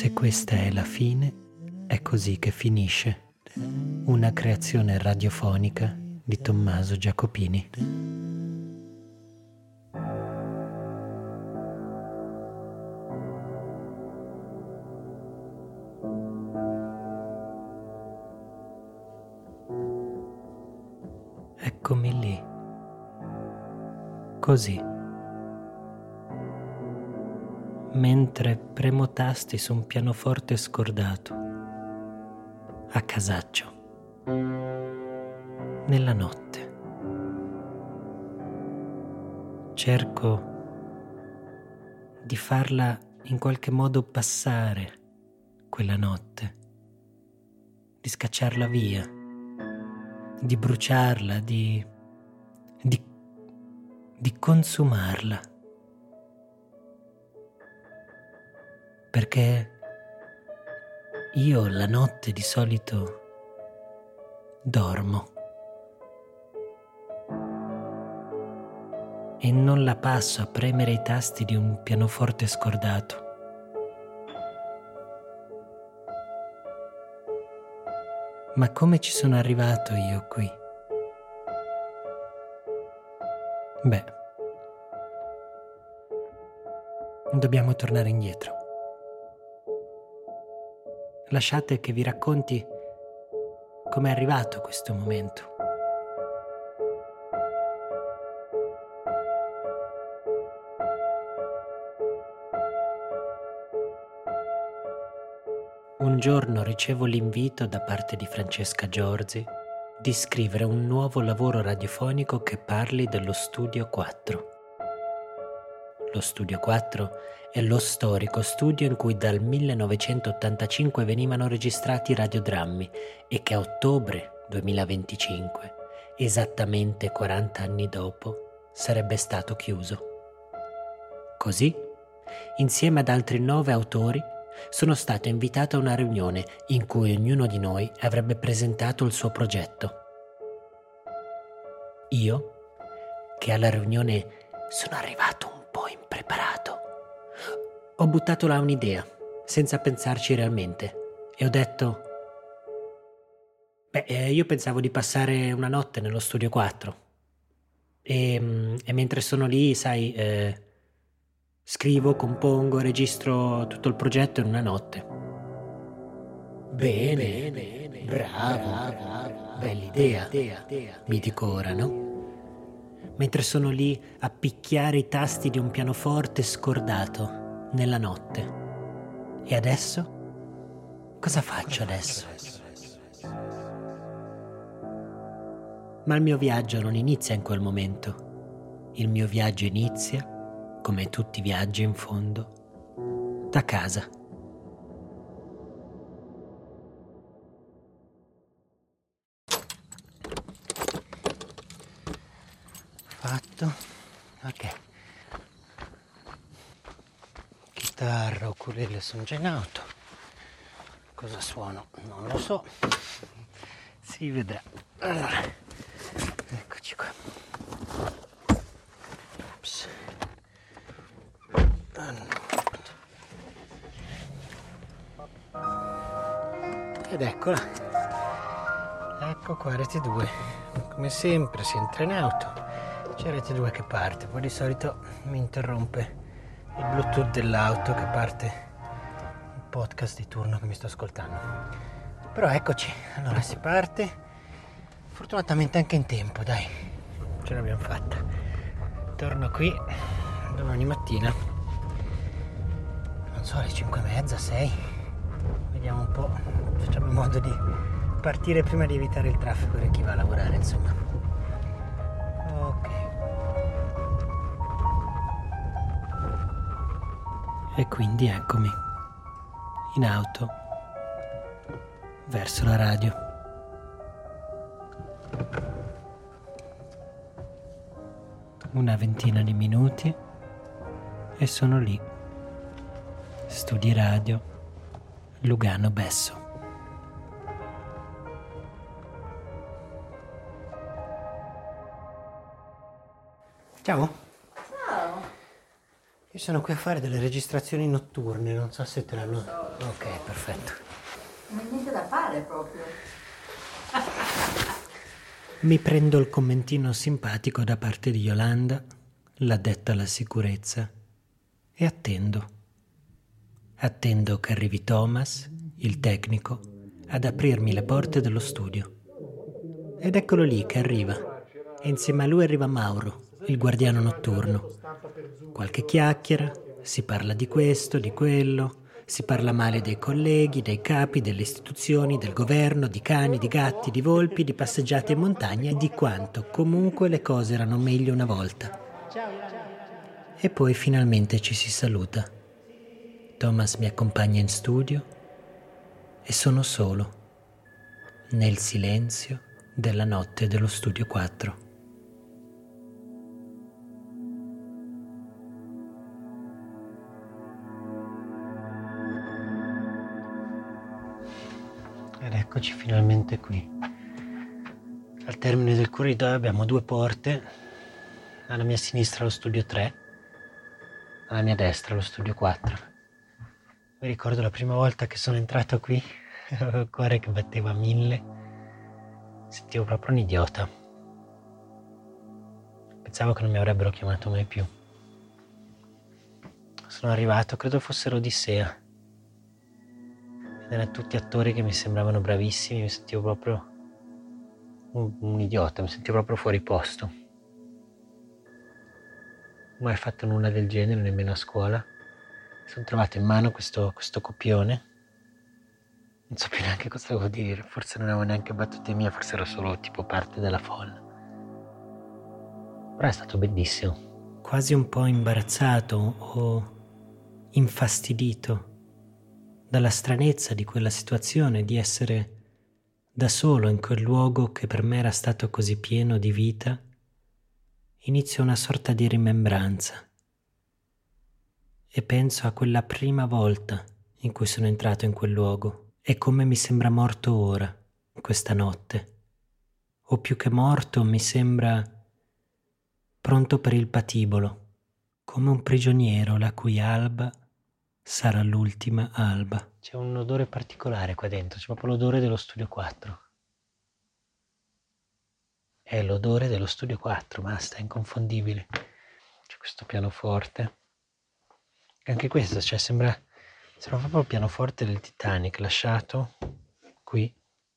Se questa è la fine, è così che finisce. Una creazione radiofonica di Tommaso Giacopini. Eccomi lì, così. Mentre premo tasti su un pianoforte scordato, a casaccio, nella notte. Cerco di farla in qualche modo passare quella notte, di scacciarla via, di bruciarla, di consumarla. Perché io la notte di solito dormo e non la passo a premere i tasti di un pianoforte scordato. Ma come ci sono arrivato io qui? Beh, dobbiamo tornare indietro. Lasciate che vi racconti com'è arrivato questo momento. Un giorno ricevo l'invito da parte di Francesca Giorzi di scrivere un nuovo lavoro radiofonico che parli dello Studio 4. Lo Studio 4 è lo storico studio in cui dal 1985 venivano registrati radiodrammi e che a ottobre 2025, esattamente 40 anni dopo, sarebbe stato chiuso. Così, insieme ad altri 9 autori, sono stato invitato a una riunione in cui ognuno di noi avrebbe presentato il suo progetto. Io, che alla riunione sono arrivato un po' impreparato, ho buttato là un'idea, senza pensarci realmente, e ho detto: io pensavo di passare una notte nello Studio 4 e mentre sono lì, sai, scrivo, compongo, registro tutto il progetto in una notte. Bene, bravo, bella idea, mi dico ora, no? Mentre sono lì a picchiare i tasti di un pianoforte scordato nella notte. E adesso? Cosa faccio adesso? Ma il mio viaggio non inizia in quel momento. Il mio viaggio inizia, come tutti i viaggi in fondo, da casa. Fatto. Ok. Chitarra, ukulele sono già in auto. Cosa suono? Non lo so. Si vedrà. Allora, eccoci qua. Ops. Ed eccola. Ecco qua Rete 2. Come sempre si entra in auto. C'è Rete 2 che parte. Poi di solito mi interrompe il Bluetooth dell'auto che parte il podcast di turno che mi sto ascoltando. Però eccoci. Allora si parte. Fortunatamente anche in tempo, dai. Ce l'abbiamo fatta. Torno qui domani mattina. Non so, alle 5:30, 6. Vediamo un po'. Facciamo in modo di partire prima di evitare il traffico di chi va a lavorare, insomma. Ok. E quindi eccomi in auto verso la radio. Una ventina di minuti e sono lì. Studi radio, Lugano Besso. Ciao. Ciao. Io sono qui a fare delle registrazioni notturne, non so se te l'hanno... Lo so. Ok, perfetto. Non hai niente da fare proprio. Mi prendo il commentino simpatico da parte di Yolanda, l'addetta alla sicurezza, e attendo. Attendo che arrivi Thomas, il tecnico, ad aprirmi le porte dello studio. Ed eccolo lì che arriva. E insieme a lui arriva Mauro, il guardiano notturno. Qualche chiacchiera, si parla di questo, di quello, si parla male dei colleghi, dei capi, delle istituzioni, del governo, di cani, di gatti, di volpi, di passeggiate in montagna e di quanto comunque le cose erano meglio una volta. E poi finalmente ci si saluta. Thomas mi accompagna in studio e sono solo, nel silenzio della notte dello studio 4. Ed eccoci finalmente qui. Al termine del corridoio abbiamo 2 porte. Alla mia sinistra lo studio 3, alla mia destra lo studio 4. Mi ricordo la prima volta che sono entrato qui, avevo il cuore che batteva a 1000. Sentivo proprio un idiota. Pensavo che non mi avrebbero chiamato mai più. Sono arrivato, credo fossero Odissea. Ed erano tutti attori che mi sembravano bravissimi, mi sentivo proprio un idiota, mi sentivo proprio fuori posto. Non ho mai fatto nulla del genere, nemmeno a scuola. Mi sono trovato in mano questo copione. Non so più neanche cosa devo dire, forse non avevo neanche battute mie, forse ero solo tipo parte della folla. Però è stato bellissimo. Quasi un po' imbarazzato o infastidito dalla stranezza di quella situazione, di essere da solo in quel luogo che per me era stato così pieno di vita, inizio una sorta di rimembranza e penso a quella prima volta in cui sono entrato in quel luogo e come mi sembra morto ora, questa notte. O più che morto mi sembra pronto per il patibolo, come un prigioniero la cui alba sarà l'ultima alba. C'è un odore particolare qua dentro, c'è proprio l'odore dello studio 4. È l'odore dello studio 4, basta, è inconfondibile. C'è questo pianoforte. Anche questo, cioè sembra proprio il pianoforte del Titanic, lasciato qui.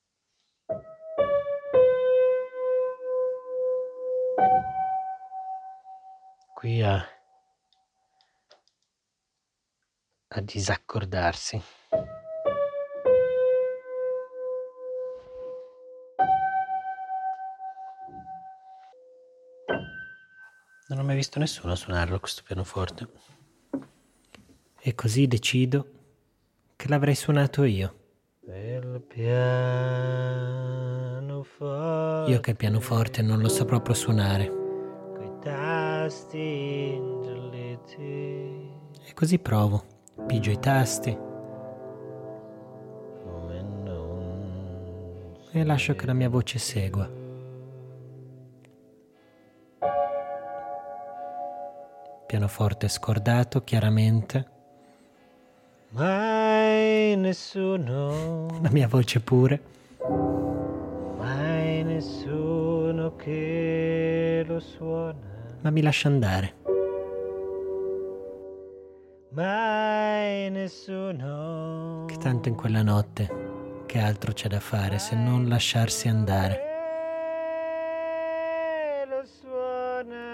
Qui a disaccordarsi. Non ho mai visto nessuno suonarlo questo pianoforte. E così decido che l'avrei suonato io. Il pianoforte. Io che il pianoforte non lo so proprio suonare. Coi tasti ingialliti. E così provo. Pigio i tasti. E lascio che la mia voce segua. Pianoforte scordato, chiaramente. Mai nessuno. La mia voce pure. Mai nessuno che lo suona. Ma mi lascia andare. Mai nessuno. Che tanto in quella notte, che altro c'è da fare se non lasciarsi andare? Lo suona.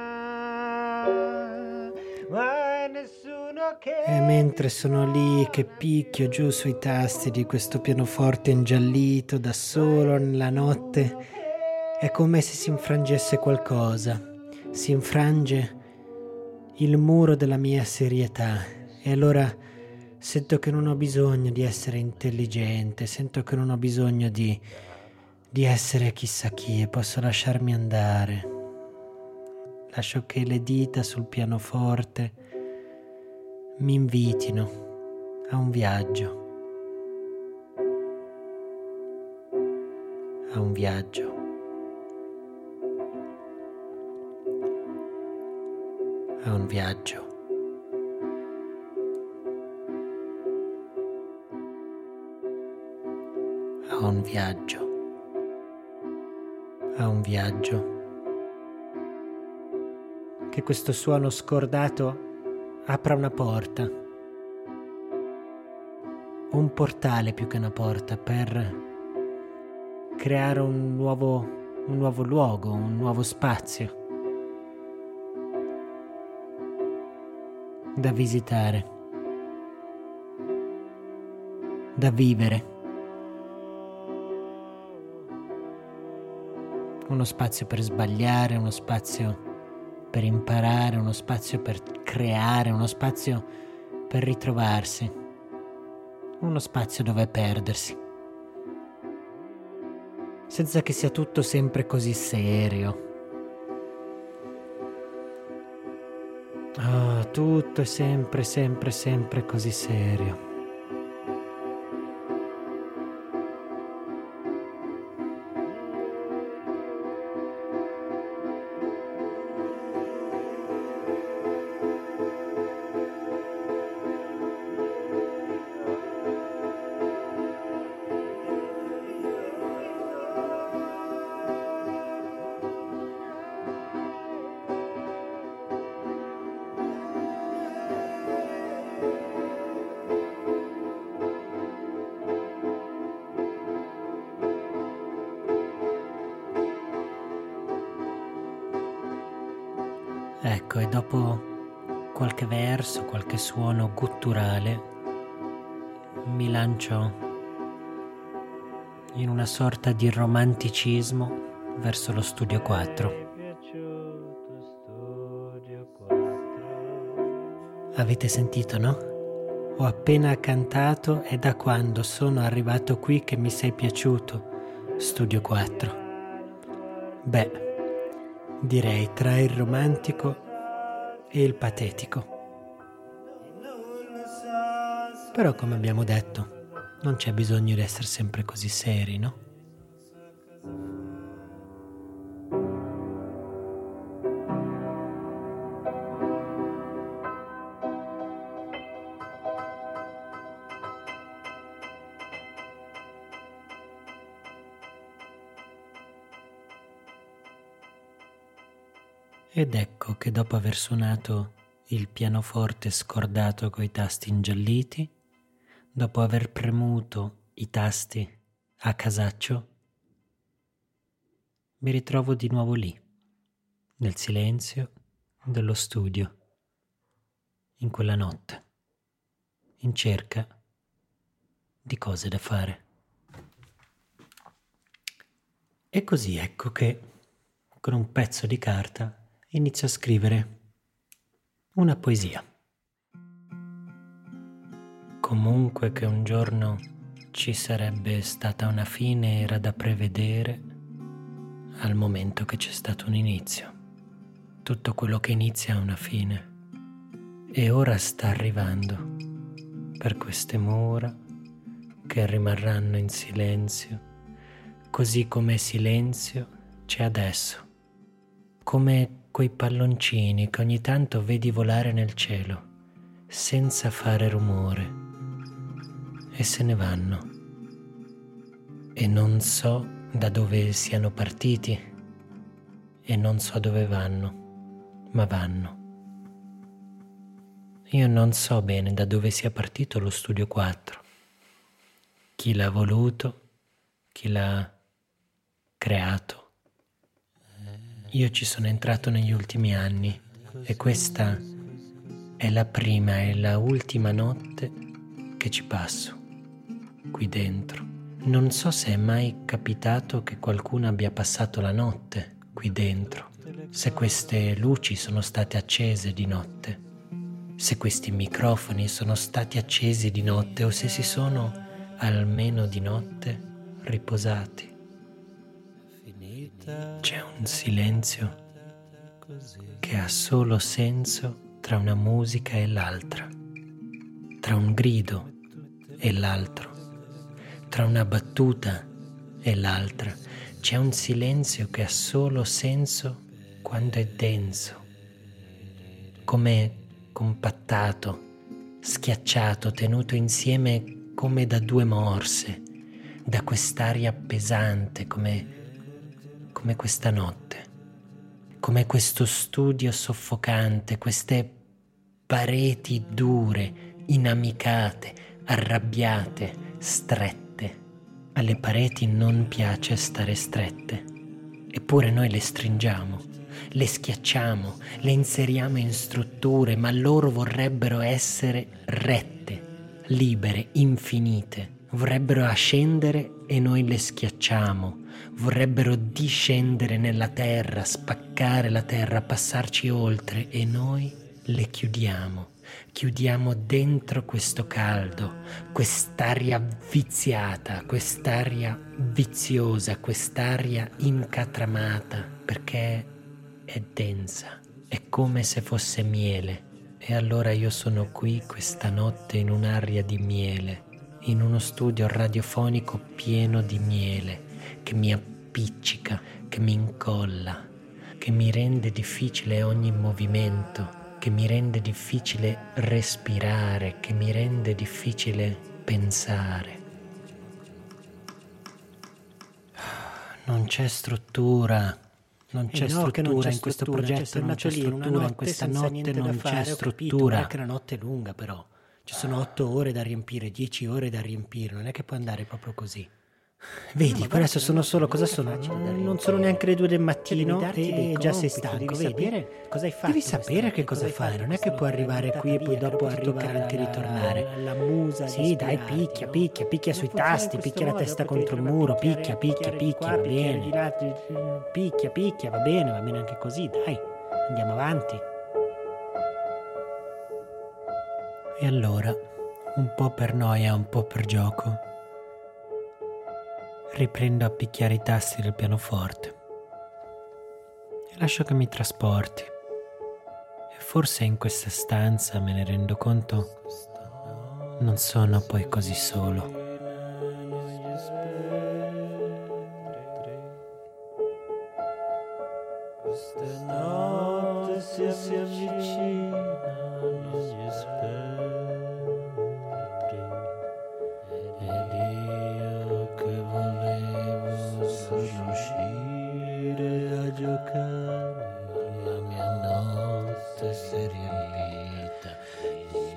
Mai nessuno che... E mentre sono lì che picchio giù sui tasti di questo pianoforte ingiallito da solo nella notte, è come se si infrangesse qualcosa. Si infrange il muro della mia serietà e allora sento che non ho bisogno di essere intelligente, sento che non ho bisogno di essere chissà chi e posso lasciarmi andare. Lascio che le dita sul pianoforte mi invitino a un viaggio. A un viaggio. A un viaggio a un viaggio, che questo suono scordato apra una porta, un portale più che una porta, per creare un nuovo luogo, un nuovo spazio da visitare, da vivere. Uno spazio per sbagliare, uno spazio per imparare, uno spazio per creare, uno spazio per ritrovarsi, uno spazio dove perdersi, senza che sia tutto sempre così serio. Tutto è sempre così serio. Ecco, e dopo qualche verso, qualche suono gutturale, mi lancio in una sorta di romanticismo verso lo studio 4. Avete sentito, no? Ho appena cantato "È da quando sono arrivato qui che mi sei piaciuto, studio 4". Beh, direi tra il romantico e il patetico. Però, come abbiamo detto, non c'è bisogno di essere sempre così seri, no? Ed ecco che dopo aver suonato il pianoforte scordato coi tasti ingialliti, dopo aver premuto i tasti a casaccio, mi ritrovo di nuovo lì, nel silenzio dello studio, in quella notte, in cerca di cose da fare. E così ecco che, con un pezzo di carta, inizio a scrivere una poesia. Comunque che un giorno ci sarebbe stata una fine era da prevedere al momento che c'è stato un inizio. Tutto quello che inizia ha una fine e ora sta arrivando per queste mura che rimarranno in silenzio, così come silenzio c'è adesso, come quei palloncini che ogni tanto vedi volare nel cielo senza fare rumore e se ne vanno. E non so da dove siano partiti e non so dove vanno, ma vanno. Io non so bene da dove sia partito lo studio 4, chi l'ha voluto, chi l'ha creato. Io ci sono entrato negli ultimi anni e questa è la prima e la ultima notte che ci passo qui dentro. Non so se è mai capitato che qualcuno abbia passato la notte qui dentro, se queste luci sono state accese di notte, se questi microfoni sono stati accesi di notte o se si sono almeno di notte riposati. C'è un silenzio che ha solo senso tra una musica e l'altra, tra un grido e l'altro, tra una battuta e l'altra. C'è un silenzio che ha solo senso quando è denso, come compattato, schiacciato, tenuto insieme come da due morse, da quest'aria pesante come questa notte, come questo studio soffocante, queste pareti dure, inamicate, arrabbiate, strette. Alle pareti non piace stare strette, eppure noi le stringiamo, le schiacciamo, le inseriamo in strutture, ma loro vorrebbero essere rette, libere, infinite. Vorrebbero ascendere e noi le schiacciamo, vorrebbero discendere nella terra, spaccare la terra, passarci oltre e noi le chiudiamo dentro questo caldo, quest'aria viziata, quest'aria viziosa, quest'aria incatramata, perché è densa, è come se fosse miele. E allora io sono qui questa notte in un'aria di miele, in uno studio radiofonico pieno di miele, che mi appiccica, che mi incolla, che mi rende difficile ogni movimento, che mi rende difficile respirare, che mi rende difficile pensare. Non c'è struttura. Non c'è struttura in questo progetto, non c'è struttura in questa notte, non c'è struttura. Perché la notte è lunga però. Ci sono 8 ore da riempire, 10 ore da riempire, non è che può andare proprio così. Vedi, per adesso sono solo, cosa sono? Non sono neanche le 2 del mattino e già sei stanco, vedi? Cosa hai fatto? Devi sapere che cosa fai, non è che puoi arrivare qui e poi dopo anche ritornare. La musa. Sì, dai, picchia sui tasti, picchia la testa contro il muro, picchia, va bene. Picchia, va bene anche così, dai, andiamo avanti. E allora, un po' per noia, un po' per gioco, riprendo a picchiare i tasti del pianoforte e lascio che mi trasporti. E forse in questa stanza, me ne rendo conto, non sono poi così solo. Questa notte si avvicina, gli spettri, ed io che volevo uscire a giocare, la mia notte si è riempita di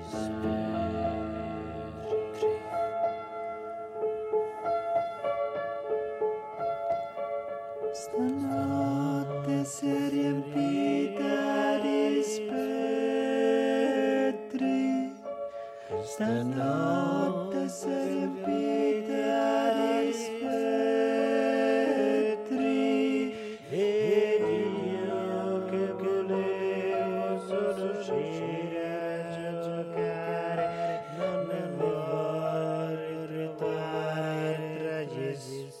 spettri. Stanotte si è riempita di spettri, stanotte si è riempita di spettri, ed io che volevo solo uscire a giocare, non ne voglio ritrovare tra gli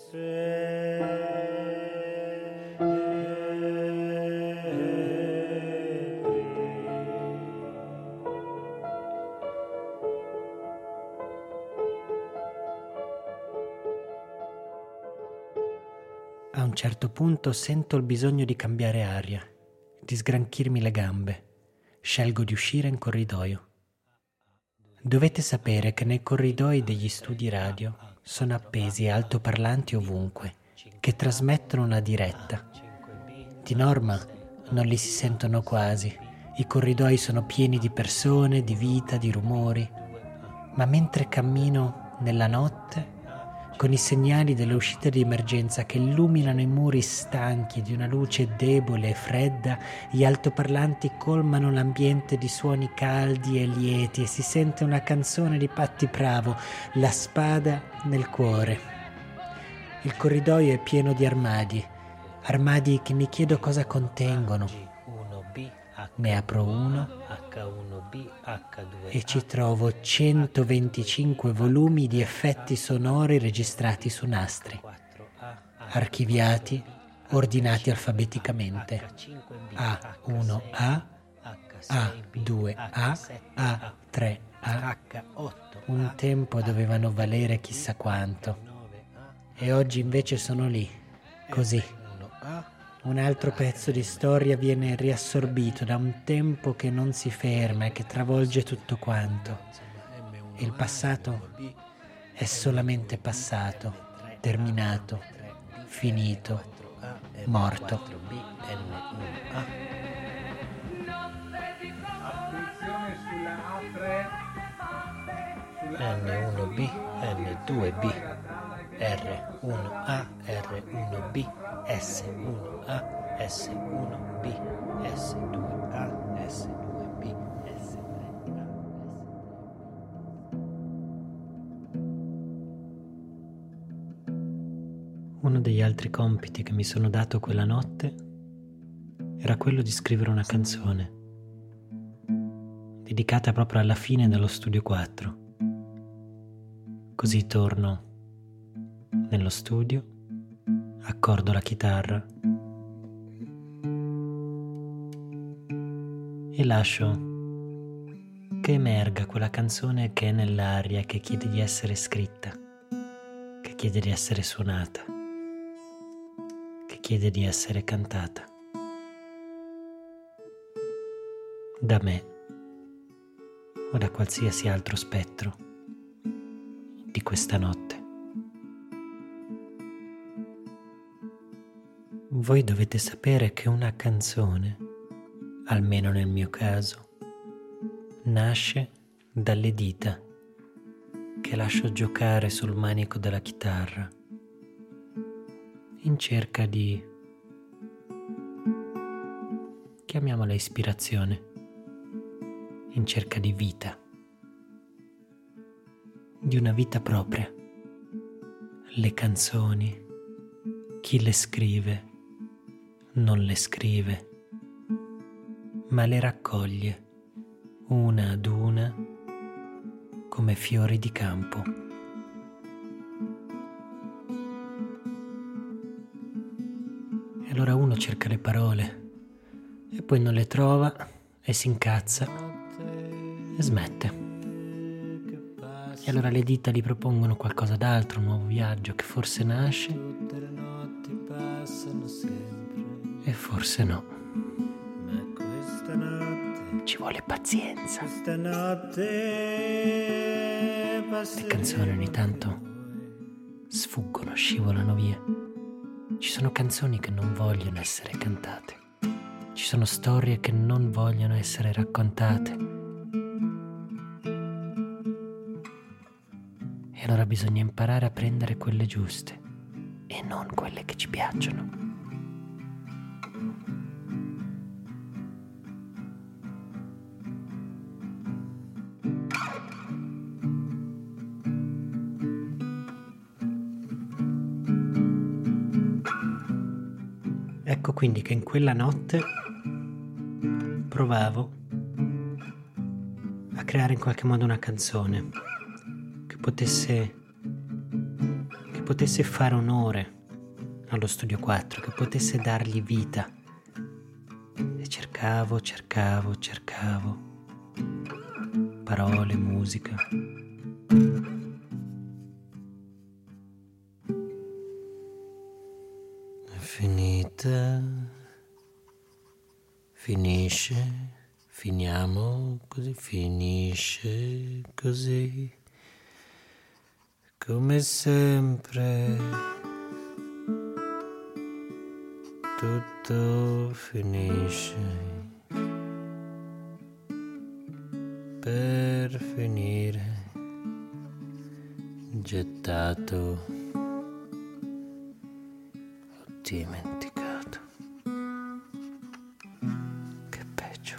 A un certo punto sento il bisogno di cambiare aria, di sgranchirmi le gambe. Scelgo di uscire in corridoio. Dovete sapere che nei corridoi degli studi radio sono appesi altoparlanti ovunque, che trasmettono una diretta. Di norma non li si sentono quasi. I corridoi sono pieni di persone, di vita, di rumori. Ma mentre cammino nella notte, con i segnali delle uscite di emergenza che illuminano i muri stanchi di una luce debole e fredda, gli altoparlanti colmano l'ambiente di suoni caldi e lieti e si sente una canzone di Patti Pravo, La spada nel cuore. Il corridoio è pieno di armadi che mi chiedo cosa contengono. Ne apro uno e ci trovo 125 volumi di effetti sonori registrati su nastri, archiviati, ordinati alfabeticamente. A1A, A2A, A3A. Un tempo dovevano valere chissà quanto. E oggi invece sono lì, così. Un altro pezzo di storia viene riassorbito da un tempo che non si ferma e che travolge tutto quanto. Il passato è solamente passato terminato, finito, morto. Attenzione sulla A3. N1B, N2B, R1A, R1B, S1A, S1B, S2A, S2B, S3A. Uno degli altri compiti che mi sono dato quella notte era quello di scrivere una canzone dedicata proprio alla fine dello studio 4. Così torno nello studio, accordo la chitarra e lascio che emerga quella canzone che è nell'aria e che chiede di essere scritta, che chiede di essere suonata, che chiede di essere cantata. Da me o da qualsiasi altro spettro di questa notte. Voi dovete sapere che una canzone, almeno nel mio caso, nasce dalle dita che lascio giocare sul manico della chitarra in cerca di, chiamiamola ispirazione, in cerca di vita, di una vita propria. Le canzoni, chi le scrive, non le scrive, ma le raccoglie una ad una come fiori di campo. E allora uno cerca le parole e poi non le trova e si incazza e smette. E allora le dita gli propongono qualcosa d'altro, un nuovo viaggio che forse nasce e forse no. Ci vuole pazienza. Le canzoni ogni tanto sfuggono, scivolano via. Ci sono canzoni che non vogliono essere cantate. Ci sono storie che non vogliono essere raccontate. E allora bisogna imparare a prendere quelle giuste e non quelle che ci piacciono. Ecco quindi che in quella notte provavo a creare in qualche modo una canzone che potesse fare onore allo studio 4, che potesse dargli vita. E cercavo parole, musica. È finita, finisce, finiamo così, finisce così, come sempre, tutto finisce per finire, gettato, ho dimenticato. Che peggio.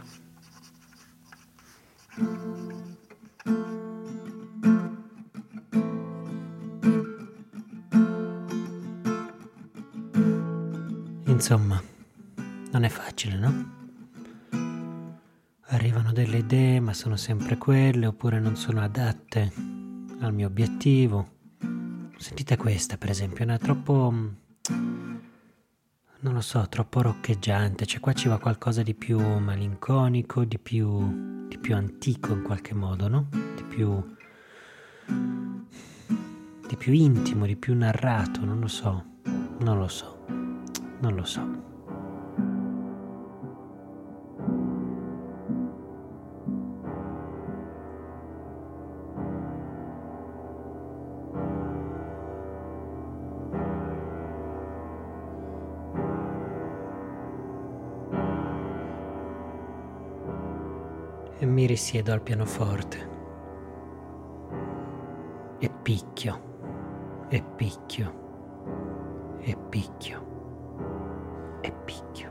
Insomma, non è facile, no? Arrivano delle idee, ma sono sempre quelle, oppure non sono adatte al mio obiettivo. Sentite questa, per esempio, è una troppo, non lo so, troppo roccheggiante. Cioè qua ci va qualcosa di più malinconico, di più antico in qualche modo, no? Di più intimo, di più narrato, non lo so. e mi risiedo al pianoforte e picchio e picchio e picchio e picchio.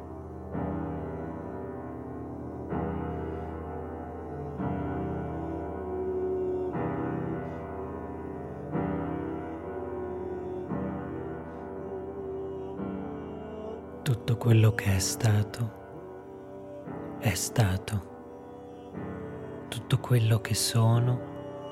Tutto quello che è stato. Tutto quello che sono.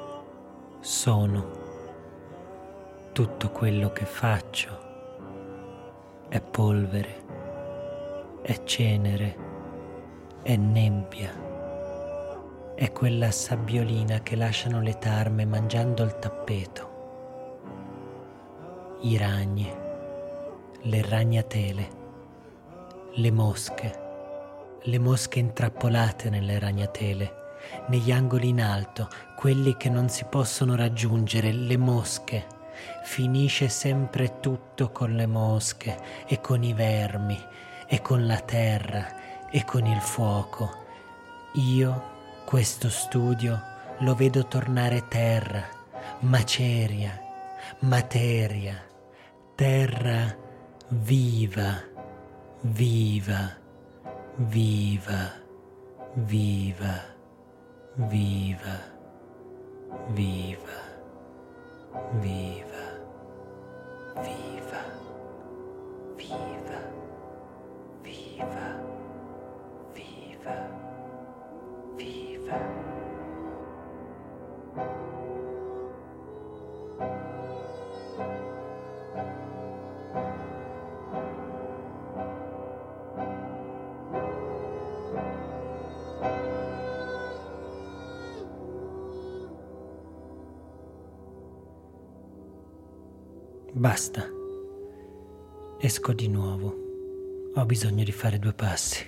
Tutto quello che faccio è polvere, è cenere, è nebbia, è quella sabbiolina che lasciano le tarme mangiando il tappeto, i ragni, le ragnatele, le mosche intrappolate nelle ragnatele, negli angoli in alto, quelli che non si possono raggiungere, le mosche. Finisce sempre tutto con le mosche e con i vermi e con la terra e con il fuoco. Io, questo studio, lo vedo tornare terra, maceria, materia, terra viva, viva, viva, viva, viva, viva, viva, viva, viva, viva, viva, viva. Basta. Esco di nuovo. Ho bisogno di fare 2 passi.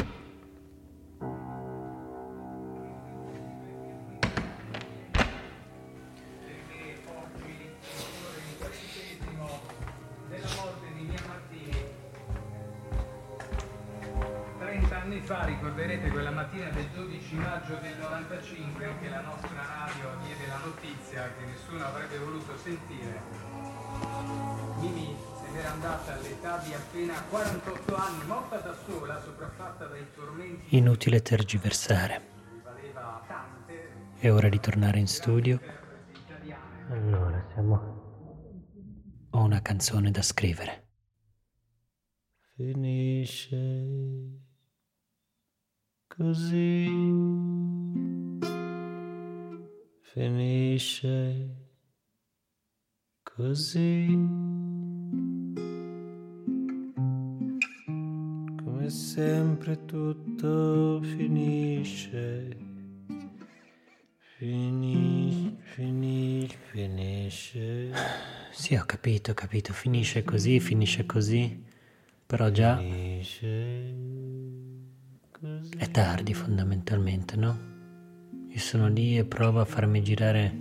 Anni fa ricorderete quella mattina del 12 maggio del 95 che la nostra radio diede la notizia che nessuno avrebbe voluto sentire. Mimì se n'era andata all'età di appena 48 anni, morta da sola, sopraffatta dai tormenti. Inutile tergiversare. È ora di tornare in studio. Allora, ho una canzone da scrivere. Finisce così, finisce così, come sempre tutto finisce, finisce. Sì, ho capito, finisce così, però già è tardi fondamentalmente, no? Io sono lì e provo a farmi girare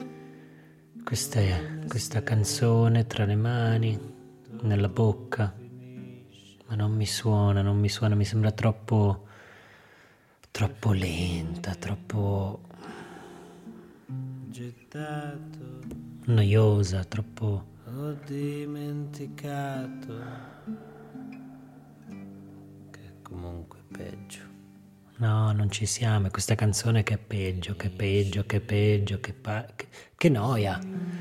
questa canzone tra le mani, nella bocca, ma non mi suona, mi sembra troppo lenta, troppo Gettato, noiosa, troppo... ho dimenticato che è comunque peggio. No, non ci siamo, è questa canzone che è peggio, che noia.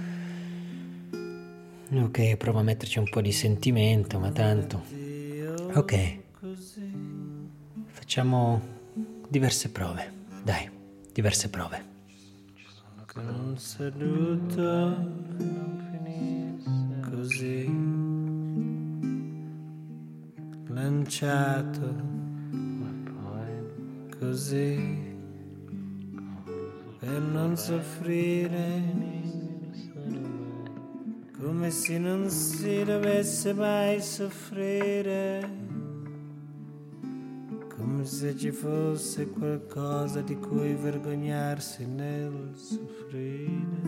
Ok, provo a metterci un po' di sentimento, ma tanto... Ok, facciamo diverse prove, dai, diverse prove. Con un saluto non finisce così, lanciato così, per non soffrire, come se non si dovesse mai soffrire, come se ci fosse qualcosa di cui vergognarsi nel soffrire.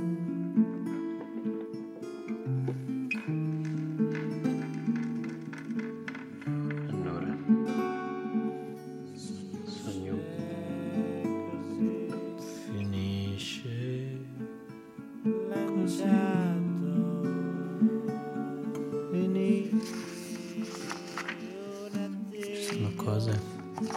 Ci sono cose.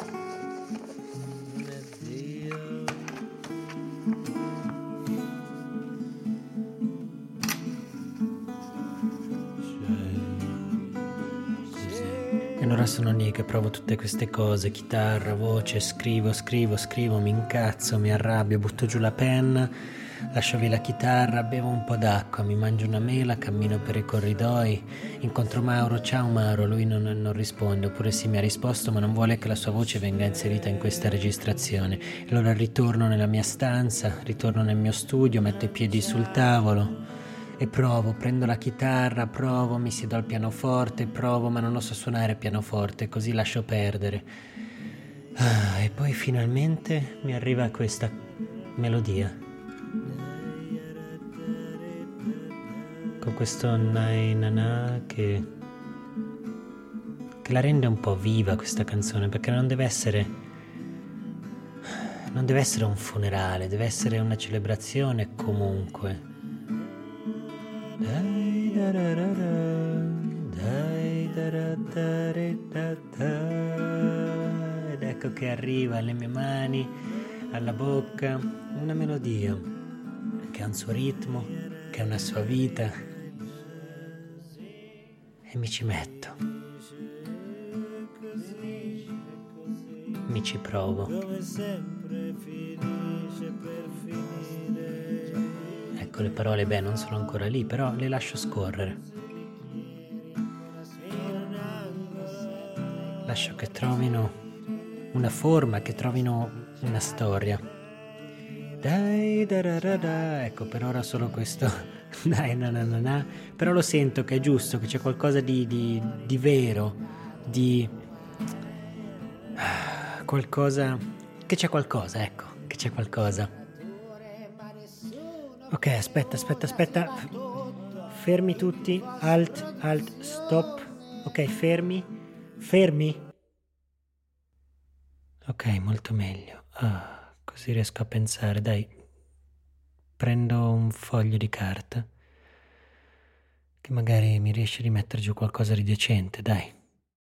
E allora sono lì che provo tutte queste cose, chitarra, voce, scrivo, mi incazzo, mi arrabbio, butto giù la penna, lascio via la chitarra, bevo un po' d'acqua, mi mangio una mela, cammino per i corridoi, incontro Mauro, ciao Mauro, lui non risponde, oppure sì mi ha risposto ma non vuole che la sua voce venga inserita in questa registrazione. Allora ritorno nella mia stanza, ritorno nel mio studio, metto i piedi sul tavolo e provo, prendo la chitarra, provo, mi siedo al pianoforte, provo, ma non lo so suonare il pianoforte, così lascio perdere. E poi finalmente mi arriva questa melodia. Con questo nai na na che la rende un po' viva questa canzone, perché non deve essere un funerale, deve essere una celebrazione comunque. Dai da da da da, dai da da da da da. Ed ecco che arriva alle mie mani, alla bocca, una melodia che ha un suo ritmo, che ha una sua vita, e mi ci metto, mi ci provo. Ecco, le parole, non sono ancora lì, però le lascio scorrere. Lascio che trovino una forma, che trovino una storia. Dai da da da da. Ecco, per ora solo questo. Dai na na na na. Però lo sento che è giusto, che c'è qualcosa di vero, di qualcosa, che c'è qualcosa, ecco, che c'è qualcosa. Ok, aspetta. Fermi tutti. Alt, stop. Ok, fermi. Ok, molto meglio. Così riesco a pensare. Dai, prendo un foglio di carta che magari mi riesce a rimettere giù qualcosa di decente, dai.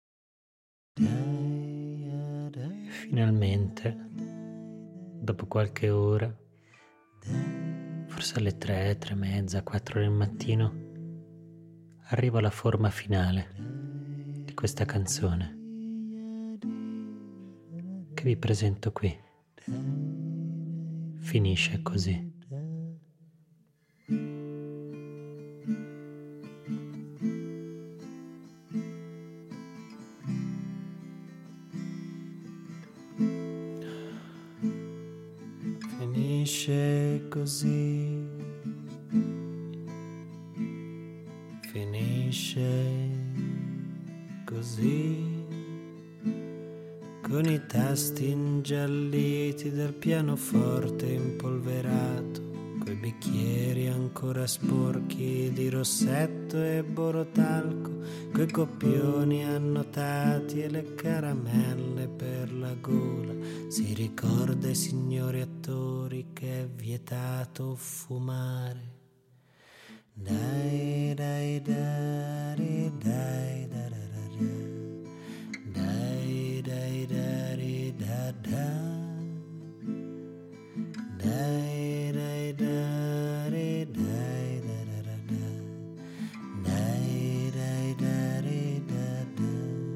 Finalmente, dopo qualche ora, forse alle 3, 3:30, 4 del mattino, arrivo alla forma finale di questa canzone che vi presento qui. Finisce così. Finisce così, finisce così, con i tasti ingialliti del pianoforte impolverato, coi bicchieri ancora sporchi di rossetto e borotalco, coi coppioni annotati e le caramelle per la gola. Si ricorda ai signori attori che è vietato fumare. Dai dai dai dai dai dai dai dai da da, dai dai dai dai dai dai dai dai da da.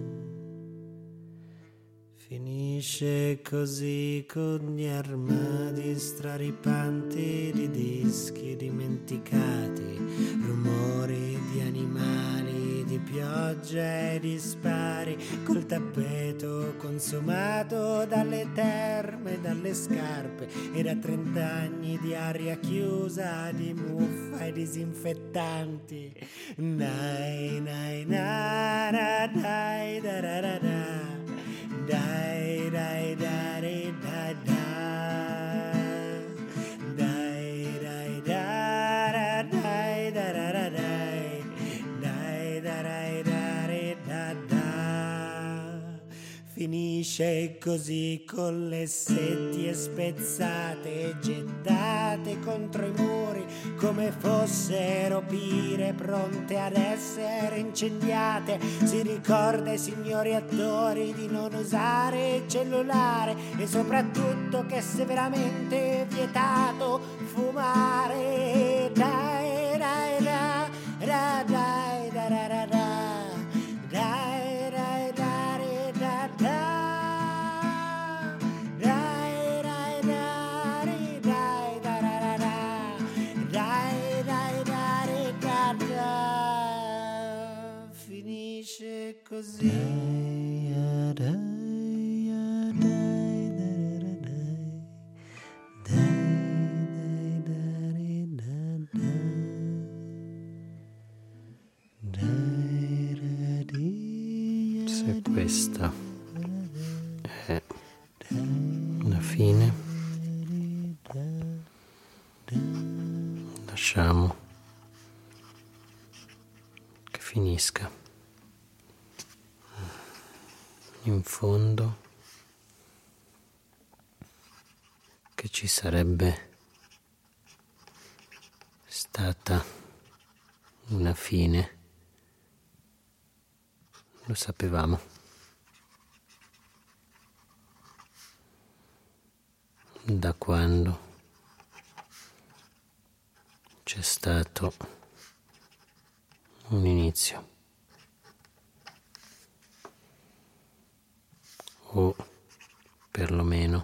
Finisce così con gli armadi straripanti di dischi dimenticati, rumori di animali, di pioggia e di spari, col tappeto consumato dalle terme, dalle scarpe e da 30 anni di aria chiusa, di muffa e disinfettanti. Nai nai na na dai da da da da. Dai dai dai da da, dai dai da dai da da dai, dai dai da da da. Finisce finisce così, con le sedie spezzate e gettate contro i muri come fossero pire pronte ad essere incendiate. Si ricorda ai signori attori di non usare il cellulare e soprattutto che è severamente vietato fumare. Dai, dai, dai, dai, dai, dai, dai, dai, dai. Finisce così. Se questa è la fine, lasciamo che finisca. In fondo che ci sarebbe stata una fine, lo sapevamo. Da quando c'è stato un inizio, o perlomeno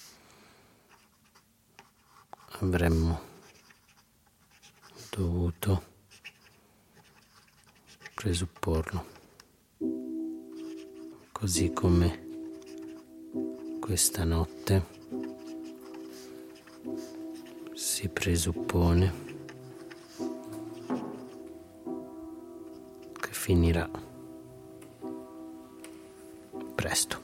avremmo dovuto presupporlo, così come questa notte si presuppone che finirà presto.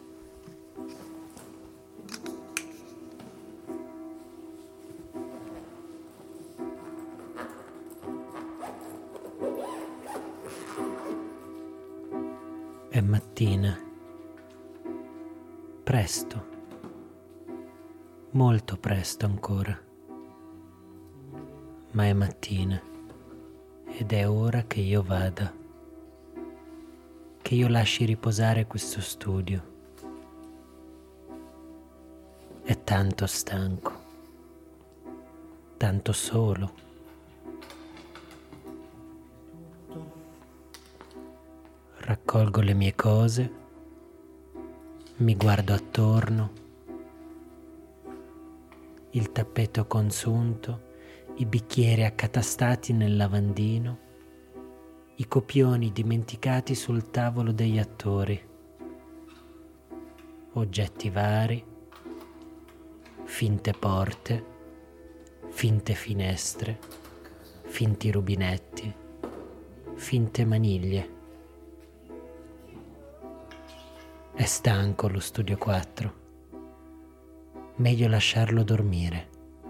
È mattina, presto, molto presto ancora, ma è mattina ed è ora che io vada, che io lasci riposare questo studio. È tanto stanco, tanto solo. Raccolgo le mie cose, mi guardo attorno, il tappeto consunto, i bicchieri accatastati nel lavandino, i copioni dimenticati sul tavolo degli attori, oggetti vari, finte porte, finte finestre, finti rubinetti, finte maniglie. È stanco lo studio 4. Meglio lasciarlo dormire.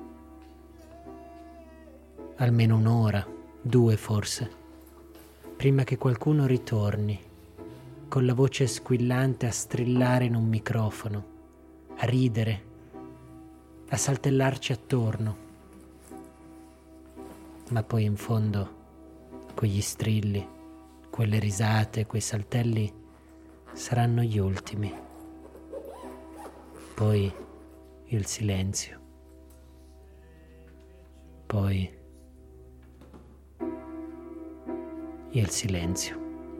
Almeno un'ora, 2 forse, prima che qualcuno ritorni, con la voce squillante a strillare in un microfono, a ridere, a saltellarci attorno. Ma poi in fondo, quegli strilli, quelle risate, quei saltelli saranno gli ultimi. Poi il silenzio. Poi il silenzio.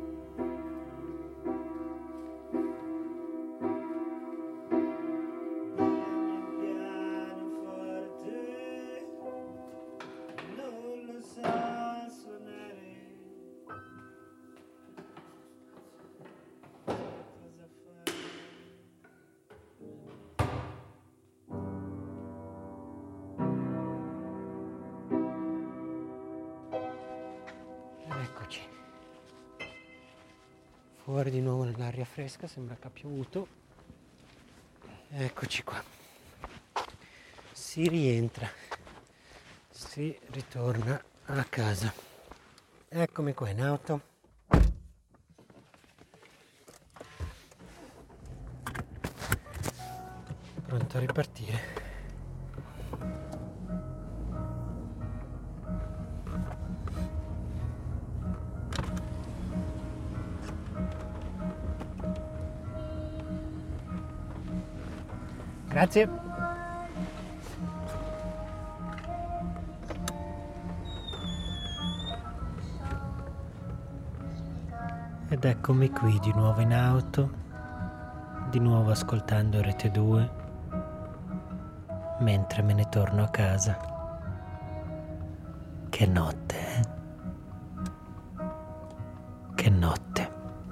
Eccoci. Fuori di nuovo nell'aria fresca, sembra che ha piovuto. Eccoci qua. Si rientra. Si ritorna a casa. Eccomi qua in auto. Pronto a ripartire. Grazie. Ed eccomi qui di nuovo in auto, di nuovo ascoltando Rete 2, mentre me ne torno a casa. Che notte, eh? Che notte.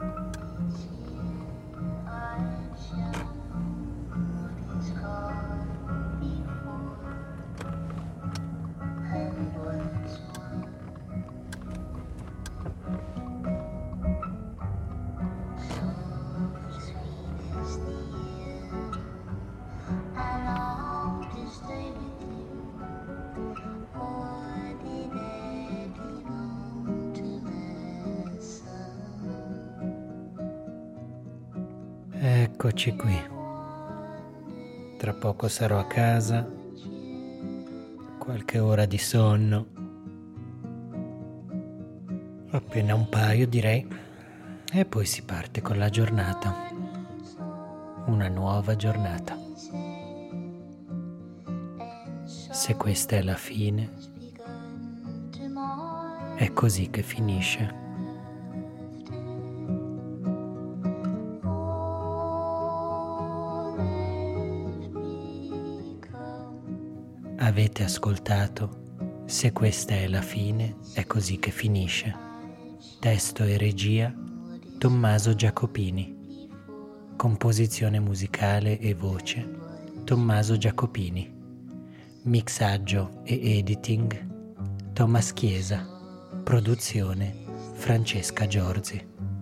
Eccoci qui. Tra poco sarò a casa, qualche ora di sonno, appena un paio direi, e poi si parte con la giornata, una nuova giornata. Se questa è la fine, è così che finisce. Avete ascoltato Se questa è la fine, è così che finisce. Testo e regia Tommaso Giacopini. Composizione musicale e voce Tommaso Giacopini. Mixaggio e editing Thomas Chiesa. Produzione Francesca Giorzi.